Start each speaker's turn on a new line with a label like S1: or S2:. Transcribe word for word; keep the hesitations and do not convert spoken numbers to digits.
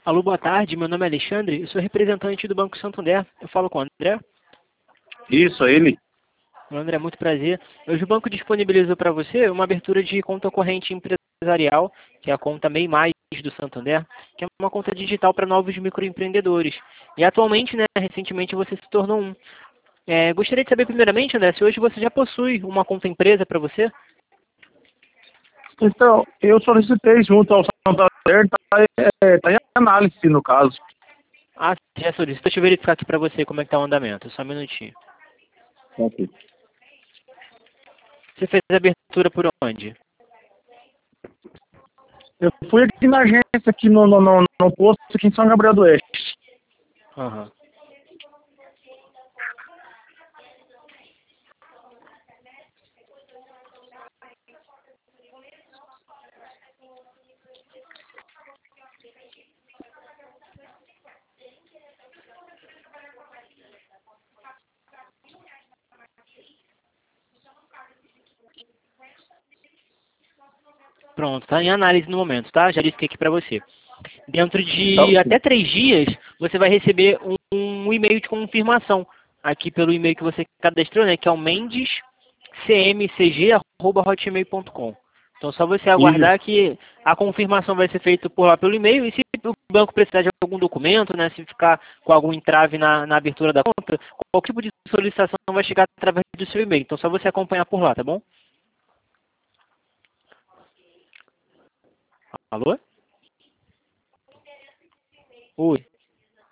S1: Alô, boa tarde. Meu nome é Alexandre. Eu sou representante do Banco Santander. Eu falo com o André.
S2: Isso, é ele.
S1: André, muito prazer. Hoje o banco disponibilizou para você uma abertura de conta corrente empresarial, que é a conta MEI Mais do Santander, que é uma conta digital para novos microempreendedores. E atualmente, né, recentemente você se tornou um. É, gostaria de saber primeiramente, André, se hoje você já possui uma conta empresa para você?
S2: Então, eu solicitei junto ao Santander, está é, tá em análise no caso.
S1: Ah, já solicitou. Deixa eu verificar aqui para você como é que está o andamento. Só um minutinho.
S2: Ok.
S1: Você fez a abertura por onde?
S2: Eu fui aqui na agência, aqui no, no, no, no posto, aqui em São Gabriel do Oeste.
S1: Aham. Pronto, está em análise no momento, tá? Já disse aqui para você. Dentro
S2: Tá
S1: de
S2: ok.
S1: até três dias, você vai receber um, um e-mail de confirmação aqui pelo e-mail que você cadastrou, né? Que é o mendes c m c g arroba hotmail ponto com. Então, só você aguardar
S2: Isso.
S1: que a confirmação vai ser feita por lá pelo e-mail. E se o banco precisar de algum documento, né? Se ficar com algum entrave na, na abertura da conta, qualquer tipo de solicitação vai chegar através do seu e-mail. Então, só você acompanhar por lá, tá bom? Alô? Oi.